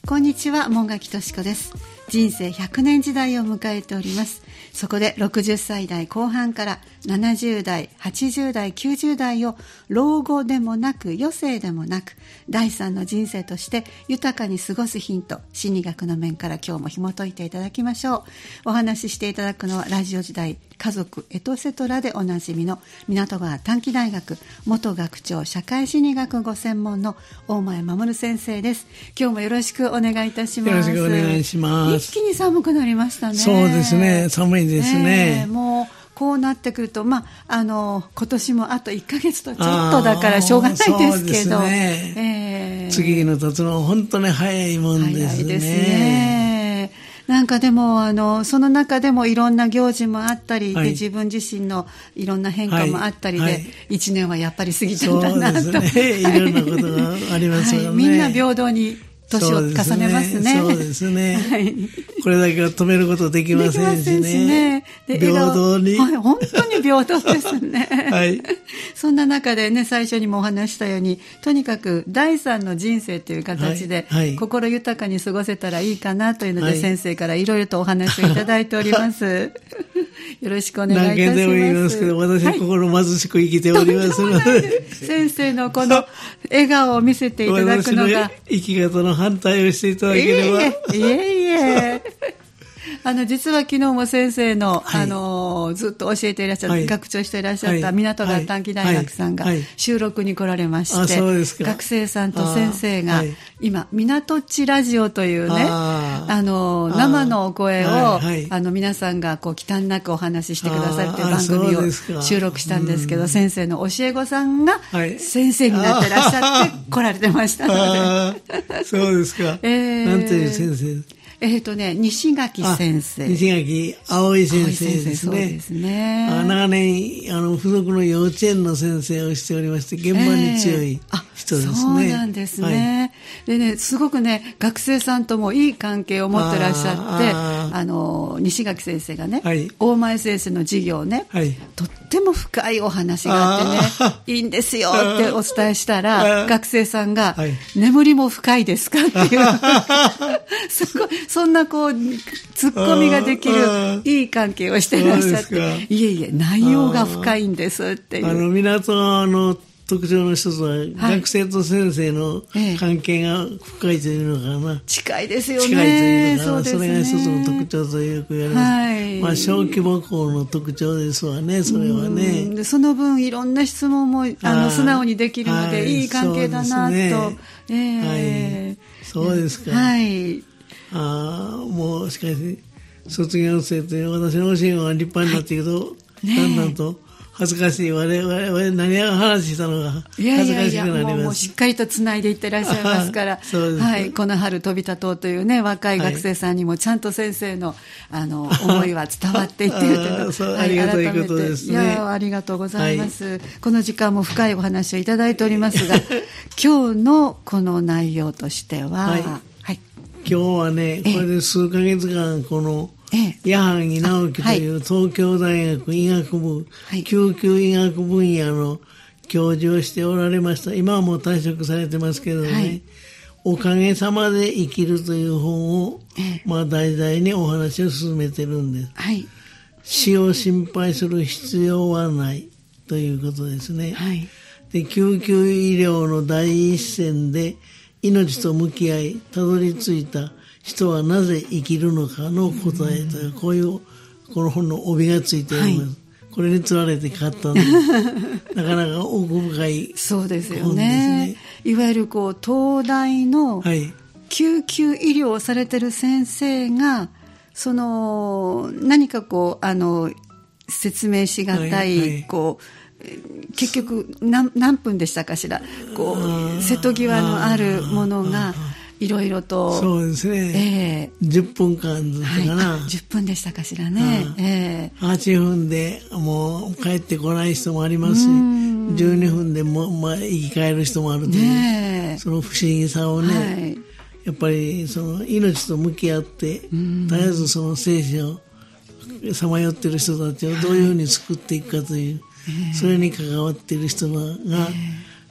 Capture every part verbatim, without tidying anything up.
こんにちは、門垣敏子です。人生ひゃくねん時代を迎えております。そこでろくじゅっさい代後半からななじゅう代、はちじゅう代、きゅうじゅう代を老後でもなく余生でもなく第三の人生として豊かに過ごすヒント、心理学の面から今日も紐解いていただきましょう。お話ししていただくのはラジオ時代家族エトセトラでおなじみの港川短期大学元学長社会心理学ご専門の大前守先生です。今日もよろしくお願いいたします。 よろしくお願いします。 一気に寒くなりましたね。 そうですね、寒いですね、 えー、もうこうなってくると、まあ、あの今年もあといっかげつとちょっとだからしょうがないですけど、 ねえー、次の経つのは本当に早いもんですね。 早いですね。なんかでもあのその中でもいろんな行事もあったり、はい、で自分自身のいろんな変化もあったりで、はいはい、いちねんはやっぱり過ぎたんだなと。 そうですね、いろんなことがありますよね、はい、 みんな平等に年を重ねますね。 そうですね。はい、これだけは止めることできませんしね。しねで平等に、 はい。本当に平等ですね。 はい。 そんな中でね、最初にもお話したように、とにかく第三の人生という形で、はいはい、心豊かに過ごせたらいいかなというので、はい、先生からいろいろとお話をいただいております。よろしくお願いいたします。 何件でも言いますけど、私は心貧しく生きておりますので、はい、 先生のこの笑顔を見せていただくのが生き方の反対をしていただければ。 いえいえいえあの実は昨日も先生の、はい、あのずっと教えていらっしゃった、はい、学長していらっしゃった港川短期大学さんが収録に来られまして、はいはいはい、学生さんと先生が今港っちラジオというね、ああの生のお声を、はいはい、あの皆さんがこう忌憚なくお話ししてくださるという番組を収録したんですけど、先生の教え子さんが先生になってらっしゃって来られてましたので。そうですか、えー、なんていう先生？ えっ、ー、とね、西垣先生。 西垣葵先生ですね。 そうですね。 あ長年、あの、付属の幼稚園の先生をしておりまして、現場に強い人ですね。えー、 そうなんですね、はい。でね、すごくね、学生さんともいい関係を持ってらっしゃって、あ, あの、西垣先生がね、はい、大前先生の授業をね、はい、とっても深いお話があってね、いいんですよってお伝えしたら、学生さんが、はい、眠りも深いですかっていう、すごい、そんなこうツッコミができるいい関係をしていらっしゃって、いえいえ内容が深いんですっていう。 あの港の特徴の一つは、はい、学生と先生の関係が深いというのかな、 近いですよね。 近いというのかな、 そ, ね、それが一つの特徴とよく言われます、はい、まあ、小規模校の特徴ですわね、それはね。 でその分いろんな質問もあの素直にできるので、はい、いい関係だなと、ねえーはい、そうですか、 はい、 あもうしかし卒業生という私の教えは立派になっていくと、はいね、だんだんと恥ずかしい我々何を話したのが恥ずかしくなります。いやいやいやもう、もうしっかりとつないでいってらっしゃいますからはい、この春飛び立とうというね若い学生さんにもちゃんと先生の、あの思いは伝わっていっているというのそう、はい、ありがたいことですね。 いやありがとうございます、はい、この時間も深いお話をいただいておりますが今日のこの内容としては、はいはい、 今日はねこれで数ヶ月間この矢萩直樹という東京大学医学部、はい、救急医学分野の教授をしておられました。今はもう退職されてますけどね、はい、おかげさまで生きるという本を、まあ、題材にお話を進めてるんです、はい、死を心配する必要はないということですね、はい、で救急医療の第一線で命と向き合いたどり着いた人はなぜ生きるのかの答えという、こういうこの本の帯がついております、はい、これにつられて買ったんですなかなか奥深い本ですね。 そうですよね。いわゆるこう東大の救急医療をされてる先生がその何かこうあの説明しがたい、はいはい、こう結局 何, 何分でしたかしら、こう瀬戸際のあるものがいろいろとそうですね、えー、じゅっぷんかんだったかな、 はい、じゅっぷんでしたかしらね、えー、 はちふんでもう帰ってこない人もありますし、じゅうにふんでも、まあ、生き返る人もあるという、ね、その不思議さをね、はい、やっぱりその命と向き合って絶えずその生死をさまよっている人たちをどういうふうに救っていくかという、はい、それに関わっている人が、えー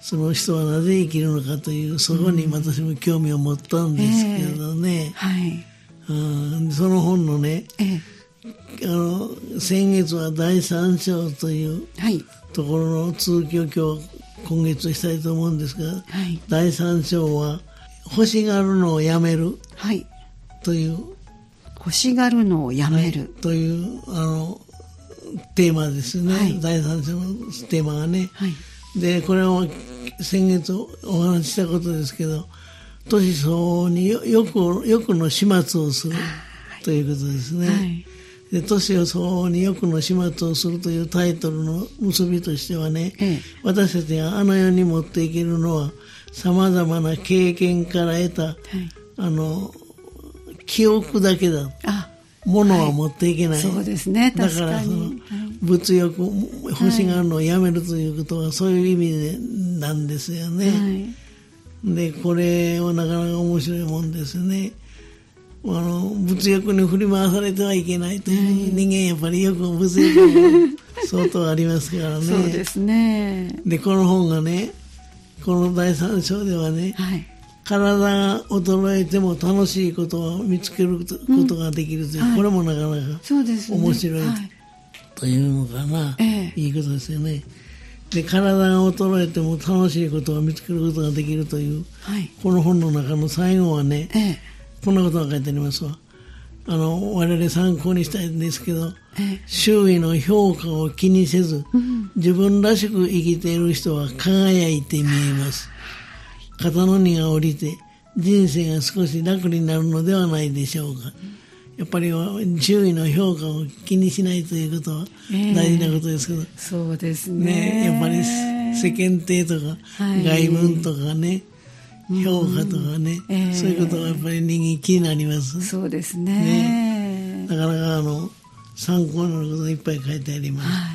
その人はなぜ生きるのかという、そこに私も興味を持ったんですけどね、 えーはい、 うんその本のね、えー、あの先月はだいさん章というところの続きを今日今月したいと思うんですが、はい、だいさん章は欲しがるのをやめるという、はい、 欲しがるのをやめる、 はい、というあのテーマですね、はい、だいさん章のテーマがね、はい、でこれは先月お話ししたことですけど、年相応によくよくの始末をするということですね、はい、で年を相応によくの始末をするというタイトルの結びとしてはね、ええ、私たちがあの世に持っていけるのはさまざまな経験から得た、はい、あの記憶だけだ。あものは持っていけない、 はい、そうですね、確かに。 だからその物欲、欲しがるのをやめるということはそういう意味でなんですよね、はい、でこれはなかなか面白いもんですね。あの物欲に振り回されてはいけないという、はい、人間やっぱりよく物欲も相当ありますからね。 そうですね。 でこの本がね、このだいさん章ではね、はい、体が衰えても楽しいことを見つけることができるという、うん、これもなかなか面白い、はい、というのかな、ええ、いいことですよね。で体が衰えても楽しいことを見つけることができるという、はい、この本の中の最後はね、ええ、こんなことが書いてありますわ。あの我々参考にしたいんですけど、ええ、周囲の評価を気にせず、うん、自分らしく生きている人は輝いて見えます。肩の荷が下りて人生が少し楽になるのではないでしょうか、うん、やっぱり周囲の評価を気にしないということは大事なことですけど、えー、 そうです ね, ねやっぱり世間体とか、はい、外文とかね、評価とかね、えー、そういうことがやっぱり人間気になります。 そうです ね, ねなかなかあの参考になることがいっぱい書いてあります、はい、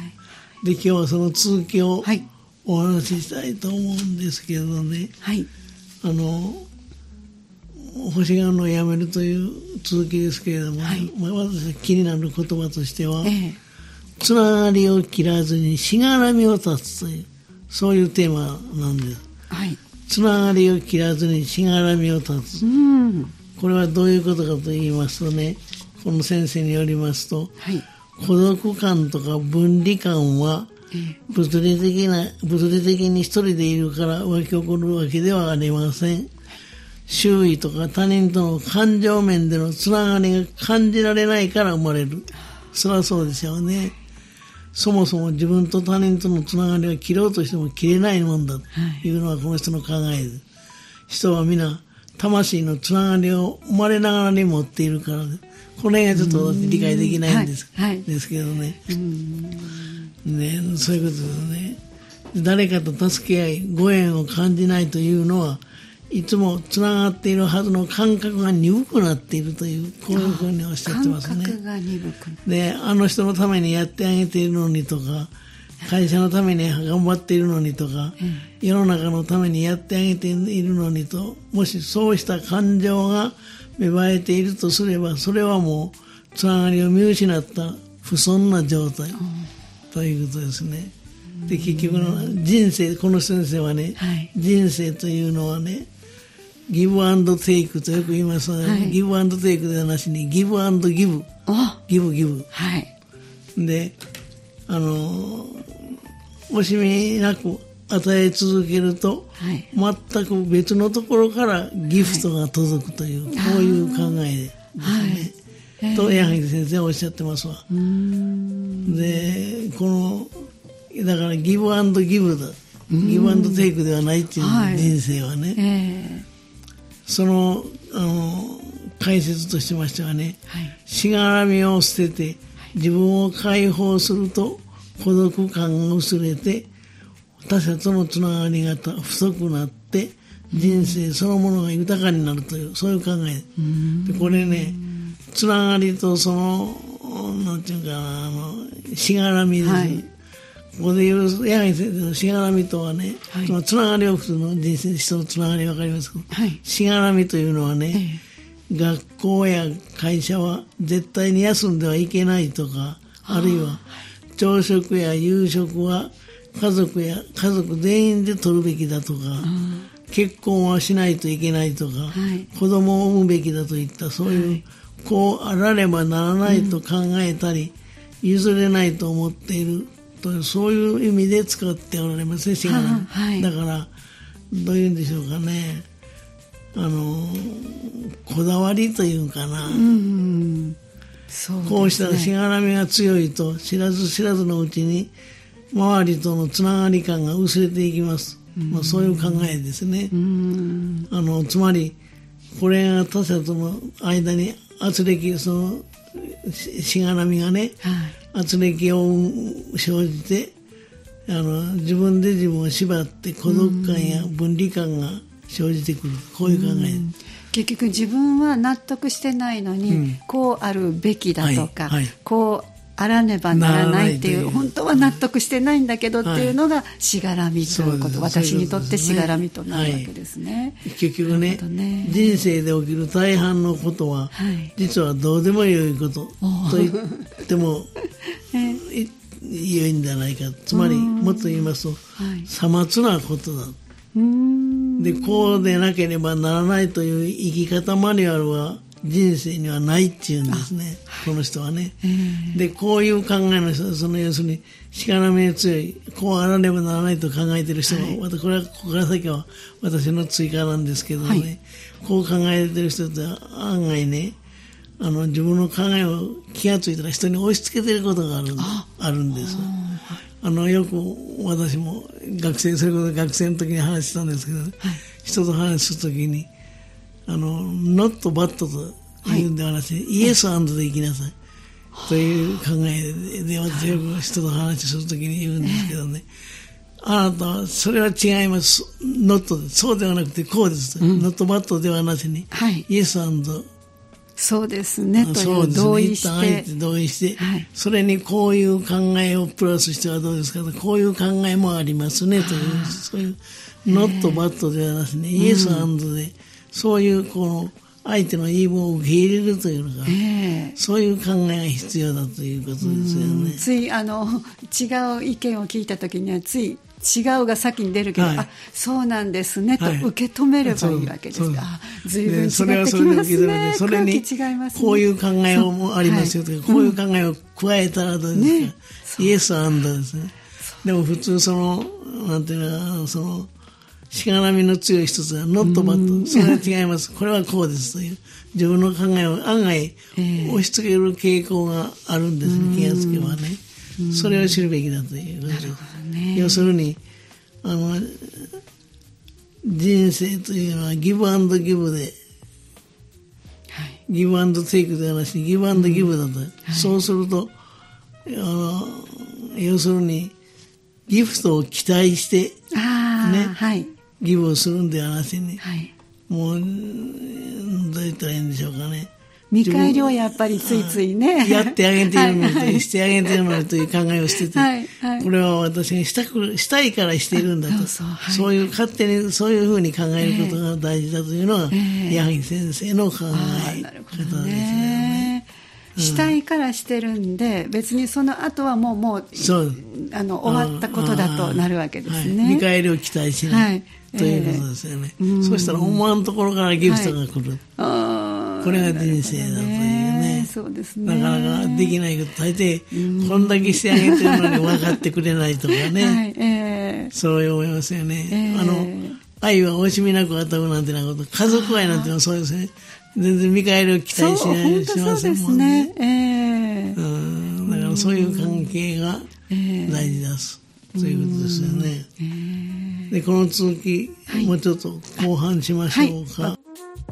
で今日はその続きを、はい、お話ししたいと思うんですけどね、はい、あの欲しがるのをやめるという続きですけれども、はい、まあ、私気になる言葉としては、ええ、つながりを切らずにしがらみを断つという、そういうテーマなんです、はい、つながりを切らずにしがらみを断つ、うん、これはどういうことかと言いますとね、この先生によりますと、はい、孤独感とか分離感は物理的な物理的に一人でいるから湧き起こるわけではありません。周囲とか他人との感情面でのつながりが感じられないから生まれる。そりゃそうでしょうね。そもそも自分と他人とのつながりを切ろうとしても切れないもんだというのはこの人の考えです。人は皆魂のつながりを生まれながらに持っているからです。これがちょっと理解できないんです、はいはい、ですけどね。ね、そういうことですね。誰かと助け合いご縁を感じないというのはいつもつながっているはずの感覚が鈍くなっているというこういうふうにおっしゃってますね。 感覚が鈍くであの人のためにやってあげているのにとか会社のために頑張っているのにとか、うん、世の中のためにやってあげているのにと、もしそうした感情が芽生えているとすればそれはもうつながりを見失った不遜な状態、うん、ということですね。で結局の人生、この先生はね、はい、人生というのはねギブアンドテイクとよく言いますので、はい、ギブアンドテイクではなしにギブアンドギブギブギブ、はい、であの惜しみなく与え続けると、はい、全く別のところからギフトが届くという、はい、こういう考えですね、はい、と矢作先生はおっしゃってますわ。うーんでこのだからギブアンドギブだ、ギブアンドテイクではないっていう、はい、人生はね、えー、その、あの解説としましてはね、はい、しがらみを捨てて自分を解放すると孤独感が薄れて他者とのつながりが太くなって人生そのものが豊かになるというそういう考えで、これねつながりとそのなんていうかなあのしがらみです、はい、ここで言う矢作先生のしがらみとはね、はい、そのつながりを普通の人生人のつながり分かりますか、はい、しがらみというのはね、えー、学校や会社は絶対に休んではいけないとか、あるいは朝食や夕食は家族や家族全員で取るべきだとか、結婚はしないといけないとか、はい、子供を産むべきだといったそういう、はい、こうあらねばならないと考えたり、うん、譲れないと思っているというそういう意味で使っておられますね、しがらみ、はい、だからどういうんでしょうかね、あのこだわりというかな、うん、そうですね、こうしたしがらみが強いと知らず知らずのうちに周りとのつながり感が薄れていきます、うん、まあ、そういう考えですね、うん、あのつまりこれが他者との間に圧力、そのしがらみがね、はい、圧力を生じてあの自分で自分を縛って孤独感や分離感が生じてくる、こういう考え、うん、 結局自分は納得してないのに、うん、こうあるべきだとか、はいはい、こうあらねばならないっていう、本当は納得してないんだけどっていうのがしがらみということ、はい、私にとってしがらみとなるわけですね、 はい、結局 ね, ね人生で起きる大半のことは、はい、実はどうでもよいことと言ってもいいんじゃないか、つまりもっと言いますと、はい、さまつなことだ、うーんでこうでなければならないという生き方マニュアルは人生にはないっていうんですね、この人はね、えー、でこういう考えの人は、その要するにしがらみが強い、こうあらねばならないと考えている人も、はい、またこれはここから先は私の追加なんですけどね、はい、こう考えている人って案外ね、あの自分の考えを気がついたら人に押し付けていることがあるあるんです。あのよく私も学生それこそ学生の時に話したんですけど、はい、人と話する時にあのノットバットと言うんではなくて、はい、イエスアンドで生きなさい、はい、という考えで私よく人と話する時に言うんですけどね、えー、あなたはそれは違います、ノットでそうではなくてこうです、うん、ノットバットではなしに、はい、イエスアンドそうですねという同意して、 そうですね、同意して、はい、それにこういう考えをプラスしてはどうですかと、こういう考えもありますねという、そういうノットバットではなしに、イエスアンドで、うん、そういうこの相手の言い分を受け入れるというのが、えー、そういう考えが必要だということですよね。 ついあの違う意見を聞いたときにはつい違うが先に出るけど、はい、あそうなんですねと受け止めればいいわけですが、はい、随分違ってきますね。 それにこういう考えもありますよとか、はい、こういう考えを加えたらどうですか、ね、イエスアンドですね。でも普通そのなんていうのそのしがらみの強い一つがノットバット、それは違います、これはこうですという自分の考えを案外押し付ける傾向があるんですね、気がつけばね。それを知るべきだということです、ね、要するにあの人生というのはギブアンドギブで、はい、ギブアンドテイクではなしにギブアンドギブだと、うんはい、そうするとあの要するにギフトを期待してね、はい、ギブをするんではなしに、はい、もうどう言ったらいいんでしょうかね、 見返りをやっぱりついついねやってあげてるのに、はいはい、してあげてるのにという考えをしてて、はいはい、これは私がしたくしたいからしているんだと、そうそう、はい、そういう勝手にそういうふうに考えることが大事だというのが、えー、矢作先生の考え方ですよね。 したいからしてるんで、別にその後はもうもうあの終わったことだとなるわけですね、 はい、見返りを期待しない、はい、ということですよね、えー、そうしたら思わんところからギフトが来る、はい、これが人生だというね、 そうですね、 なかなかできないこと大抵こんだけしてあげてるのに分かってくれないとかね、はいえー、そう思いますよね、えー、あの愛は惜しみなく与うなんてなこと、家族愛なんてのはそうですね、全然見返りを期待しないしませんもんね。えー、うんだからそういう関係が大事だす、えー、ということですよね。えー、でこの続き、はい、もうちょっと後半しましょうか。はい、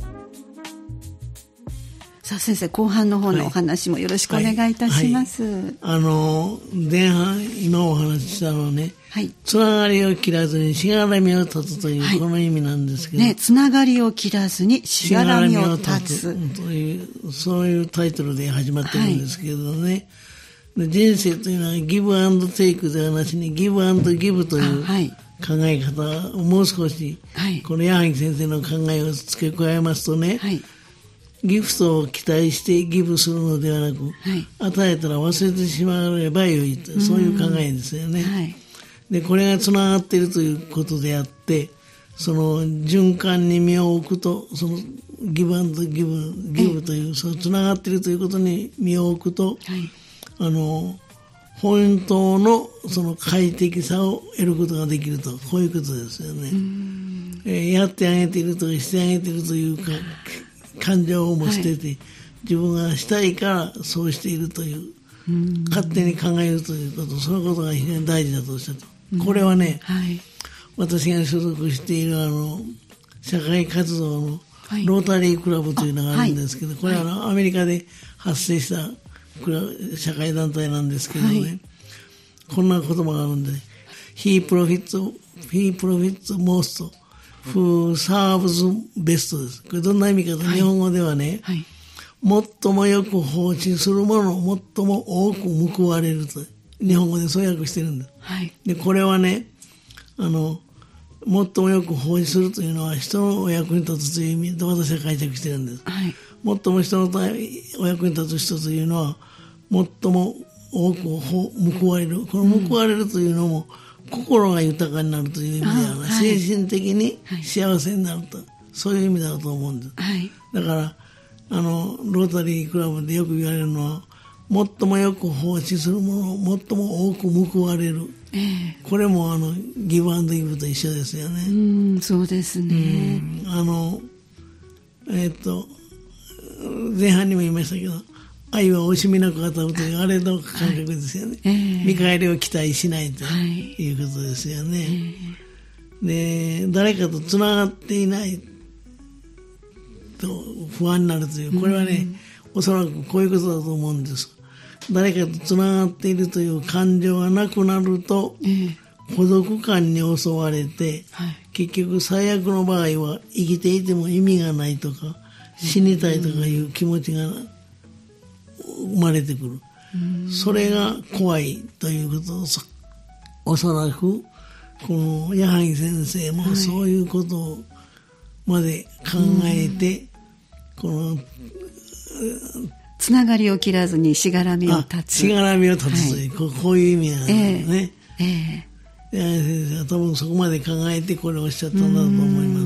さあ先生、後半の方のお話もよろしくお願いいたします。はいはいはい、あの前半今お話ししたのはね、はい、つながりを切らずにしがらみを断つという、はい、この意味なんですけど、 ね、つながりを切らずにしがらみを断つというそういうタイトルで始まってるんですけどね、はい、で人生というのはギブアンドテイクではなしにギブアンドギブという考え方をもう少し、はい、この矢作先生の考えを付け加えますとね、はい、ギフトを期待してギブするのではなく、はい、与えたら忘れてしまえばよいと、そういう考えですよね。はい、 でこれがつながっているということであって、その循環に身を置くと、そのギブアンドギブギブという、そのつながっているということに身を置くと、はい、あの本当のその快適さを得ることができると、こういうことですよね。えー、やってあげているとかしてあげているというか感情をも捨てて、はい、自分がしたいからそうしているという、勝手に考えるということ、そのことが非常に大事だとおっしゃった。これはね、はい、私が所属しているあの社会活動のロータリークラブというのがあるんですけど、はい、これはあのアメリカで発生した社会団体なんですけどね、はい、こんな言葉があるんで、He profits, he profits most who serves best です。これどんな意味かと、はい、日本語ではね、はい、最もよく奉仕するものを最も多く報われると、日本語でそう訳してるんです。はい、でこれはね、あの最もよく奉仕するというのは人のお役に立つという意味で私は解釈してるんです。はい、最も人のお役に立つ人というのは最も多く報われる。この報われるというのも、うん、心が豊かになるという意味では、はい、精神的に幸せになると、はい、そういう意味だと思うんです。はい、だからあのロータリークラブでよく言われるのは、最もよく奉仕するものを最も多く報われる、えー、これもあのギブアンドギブと一緒ですよね。 うん、そうですね。 うん、あのえー、っと前半にも言いましたけど、愛は惜しみなく語るというあれの感覚ですよね。はい、えー、見返りを期待しないということですよね。はい、で誰かとつながっていないと不安になるという、これはね、うん、おそらくこういうことだと思うんです。誰かとつながっているという感情がなくなると、えー、孤独感に襲われて、はい、結局最悪の場合は生きていても意味がないとか、死にたいとかいう気持ちが生まれてくる。うん、それが怖いということを、おそらくこの矢作先生もそういうことまで考えて、はい、このつながりを切らずにしがらみを断つ。 しがらみを断つという、はい、こういう意味なんですね。えーえー、矢作先生は多分そこまで考えてこれをおっしゃったんだと思います。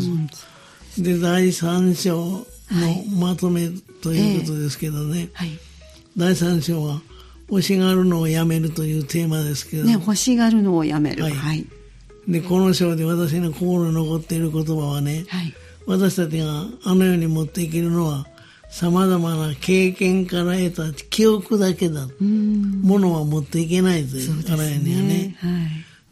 で、だいさん章のまとめということですけどね。はいえーはい、だいさん章は欲しがるのをやめるというテーマですけど、ね、 欲しがるのをやめる。はいはい、 でこの章で私の心に残っている言葉はね、はい、私たちがあの世に持っていけるのはさまざまな経験から得た記憶だけだ。ものは持っていけないという、あの世にはね。はい、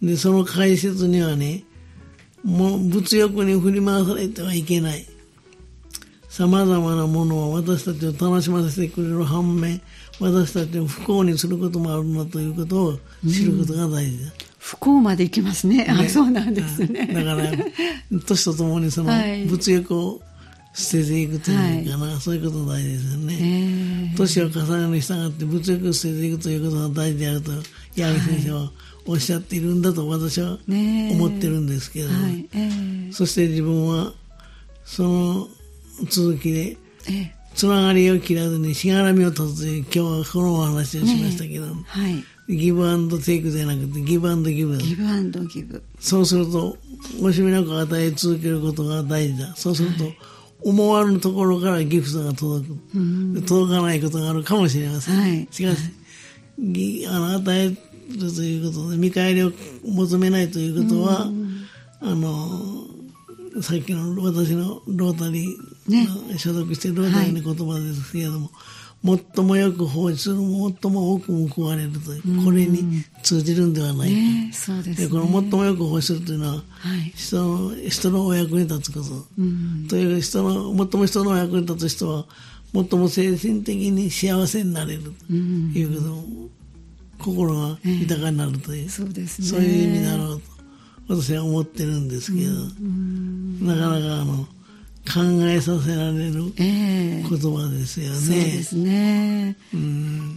でその解説にはね、もう物欲に振り回されてはいけない。さまざまなものは私たちを楽しませてくれる反面、私たちを不幸にすることもあるのということを知ることが大事だ。 不幸までいきますね。あ、そうなんですね。 だから年とともにその物欲を捨てていくというかな、はい、そういうことが大事ですよね。年を重ねるに従って物欲を捨てていくということが大事であると矢作先生はおっしゃっているんだと私は思ってるんですけど、はいえー、そして自分はその続きで、えー、つながりを切らずにしがらみを断つという今日はこのお話をしましたけど、ねはい、ギブアンドテイクではなくてギブアンドギブギブアンドギブ。 そうすると惜しみなく与え続けることが大事だ。そうすると、はい、思わぬところからギフトが届く、うん、届かないことがあるかもしれません、はい、しかし、はい、あの与えるということで見返りを求めないということは、うん、あのさっきの私のロータリーの所属しているロータリーの言葉ですけれども、はい、最もよく奉仕する最も多く報われるという、うん、これに通じるんではないか、ねそうですね、でこの最もよく奉仕するというのは、はい、人の、人のお役に立つこと、うん、という人の最も人のお役に立つ人は最も精神的に幸せになれるということ、うん、心が豊かになるという、えー そうですね、そういう意味だろうと私は思ってるんですけど、うんうん、なかなかあの考えさせられる言葉ですよね。えー、そうですね、うん、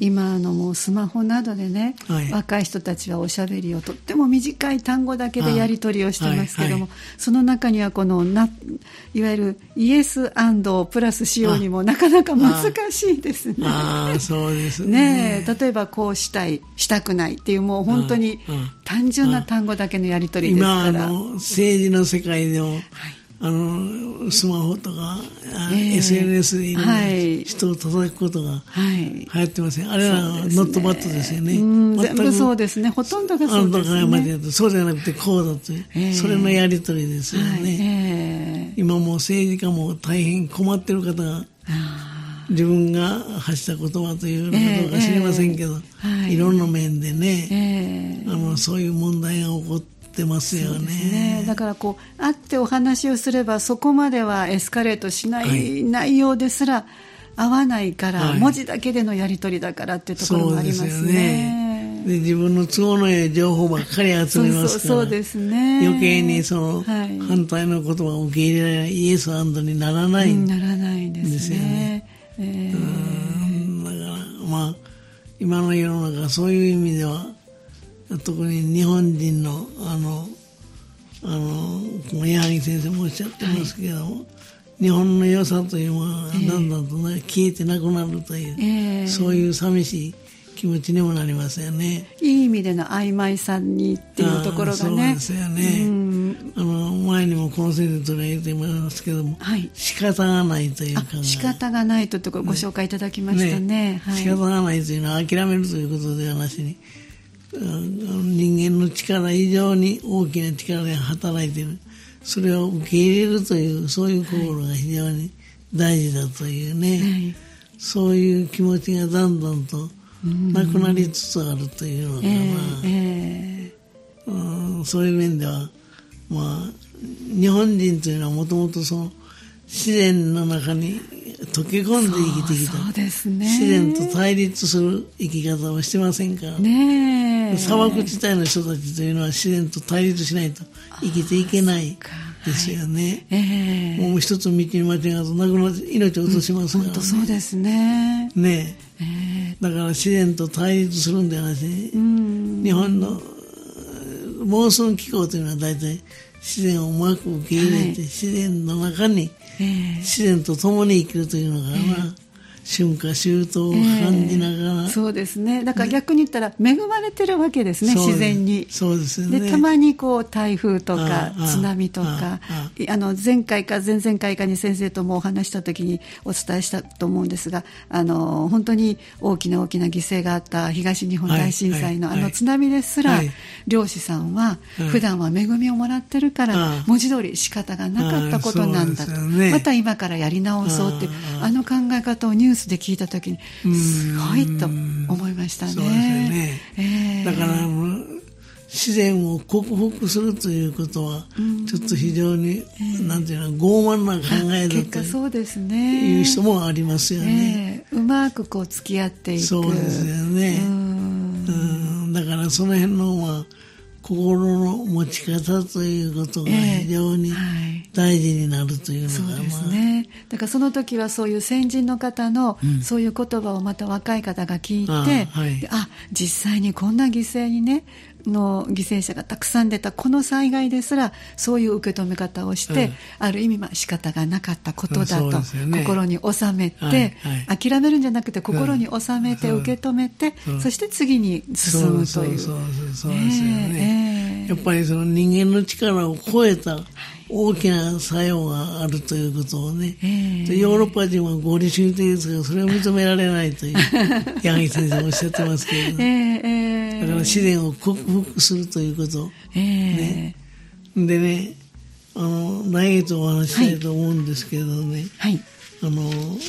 今のもうスマホなどでね、はい、若い人たちはおしゃべりをとっても短い単語だけでやり取りをしてますけども、はいはい、その中にはこのないわゆるイエス&をプラスしようにもなかなか難しいですね。 ああ、そうですね。 ね、例えばこうしたい、したくないっていうもう本当に単純な単語だけのやり取りですから。 今あの政治の世界でも、はい、あのスマホとか、えー、エスエヌエス でいろんな人を叩くことが流行ってません、はい、あれはノットバットですよね。 全部そうですね。ほとんどがそうですね。あのとそうじゃなくてこうだという、えー、それのやり取りですよね、はい、えー、今もう政治家も大変困ってる方が自分が発した言葉というのかどうか知りませんけど、えーはい、いろんな面でね、えー、あのそういう問題が起こって出ますよね。そうですね。 だからこう会ってお話をすればそこまではエスカレートしない内容ですら合わないから、はい、文字だけでのやり取りだからっていうところもありますね。そうですよね。 で自分の都合のいい情報ばっかり集めますから、そうそうそうですね。余計にその反対の言葉を受け入れられないイエス&にならないんですよね。ならないですね。えー、うんだからまあ今の世の中そういう意味では特に日本人のあのあの矢作先生もおっしゃってますけども、はい、日本の良さというのはだんだんと、ね、えー、消えてなくなるという、えー、そういう寂しい気持ちにもなりますよね。 いい意味での曖昧さにっていうところがね。そうですよね、うん、あの前にもこの先生取り上げてますけども、はい、仕方がないというか、 仕方がないというところご紹介いただきましたね。ね、はい、 仕方がないというのは諦めるということではなしに、人間の力以上に大きな力が働いている、それを受け入れるというそういう心が非常に大事だというね、はい、そういう気持ちがだんだんとなくなりつつあるというのかな、えーえーうん、そういう面では、まあ、日本人というのはもともとその自然の中に溶け込んで生きてきた、 そうですね、 自然と対立する生き方をしてませんから、ね、砂漠地帯の人たちというのは自然と対立しないと生きていけないですよね、はい、えー、もう一つ道に間違うと亡くなって命を落としますからね、うん、本当そうですね、ね、えー、だから自然と対立するんではなしに、うん、日本のモンスーン気候というのは大体自然をうまく受け入れて、はい、自然の中に、えー、自然と共に生きるというのがな、えー、春夏秋冬を感じながら、えー、 そうですね。だから逆に言ったら恵まれてるわけですね、自然に。 そうですよね。 でたまにこう台風とか津波とか、ああの前回か前々回かに先生ともお話した時にお伝えしたと思うんですが、あの本当に大きな大きな犠牲があった東日本大震災の、はいはい、あの津波ですら、はい、漁師さんは普段は恵みをもらってるから、はい、文字通り仕方がなかったことなんだと、ね、また今からやり直そうってあ, あの考え方をニュースで聞いた時にすごいと思いましたね。そうですよね、えー、 だから自然を克服するということはちょっと非常に、えー、なんていうの傲慢な考えだとそうですねいう人もありますよね、 えー、うまくこう付き合っていく。 そうですよね。うんうんだからその辺のまあ心の持ち方ということが非常に大事になるというのが、 えーはい、そうですね。だからその時はそういう先人の方のそういう言葉をまた若い方が聞いて、うんあ、はい、あ実際にこんな犠牲にねの犠牲者がたくさん出たこの災害ですらそういう受け止め方をして、うん、ある意味まあ仕方がなかったことだと、ね、心に収めて、はいはい、諦めるんじゃなくて心に収めて、うん、受け止めて、うん、そして次に進むという。 そうですよね、えー、やっぱりその人間の力を超えた大きな作用があるということをね、えー、でヨーロッパ人は合理主義的ですがそれを認められないという柳先生もおっしゃってますけれど、えー、だから自然を克服するということ、えーね、でねあの来月お話ししたいと思うんですけどね、はい、あの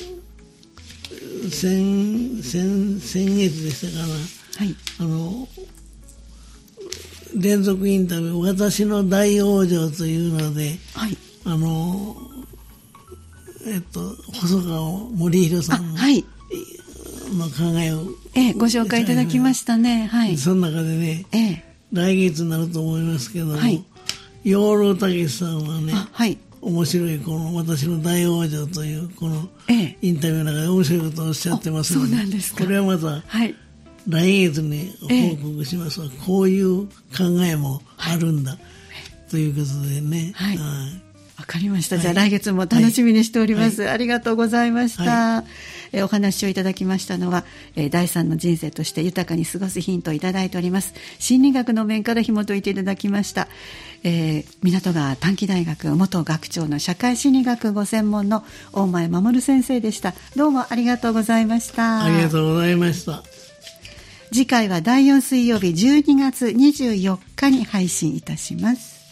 先, 先, 先月でしたかな、はい、あの連続インタビュー私の大往生というので、はい、あのえっと細川森弘さんの、はい、の考えを、 ええ、ご紹介いただきましたね、はい、 その中でね、ええ、来月になると思いますけども、はい、養老孟さんはね、はい、 面白いこの私の大往生というこのインタビューの中で面白いことをおっしゃってますので、 そうなんですか。 これはまた来月に報告しますが、こういう考えもあるんだ、はい、ということでね、はい、 わかりました。じゃあ来月も楽しみにしております。はい、ありがとうございました。はい、えお話をいただきましたのは、え第三の人生として豊かに過ごすヒントをいただいております。心理学の面から紐解いていただきました。えー、港川短期大学元学長の社会心理学ご専門の大前守先生でした。どうもありがとうございました。 ありがとうございました。 次回はだいよん水曜日じゅうにがつにじゅうよっかに配信いたします。